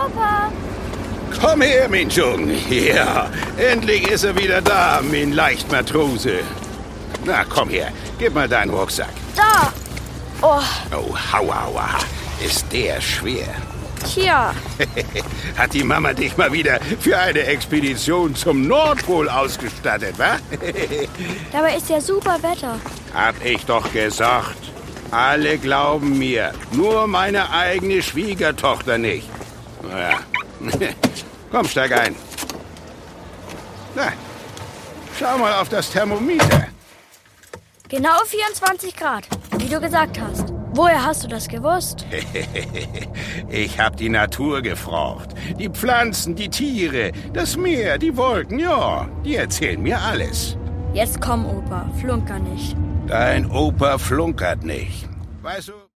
Opa! Komm her, mein Jung. Ja, endlich ist er wieder da, mein Leichtmatrose. Na, komm her. Gib mal deinen Rucksack. Da! Oh, Oh, aua. Ist der schwer. tja. Hat die Mama dich mal wieder für eine Expedition zum Nordpol ausgestattet, wa? Dabei ist ja super Wetter. Hab ich doch gesagt. Alle glauben mir. Nur meine eigene Schwiegertochter nicht. Naja. Komm, steig ein. Na, schau mal auf das Thermometer. Genau 24 Grad, wie du gesagt hast. Woher hast du das gewusst? Ich hab die Natur gefragt. Die Pflanzen, die Tiere, das Meer, die Wolken, ja, die erzählen mir alles. Jetzt komm, Opa, flunker nicht. Dein Opa flunkert nicht. Weißt du...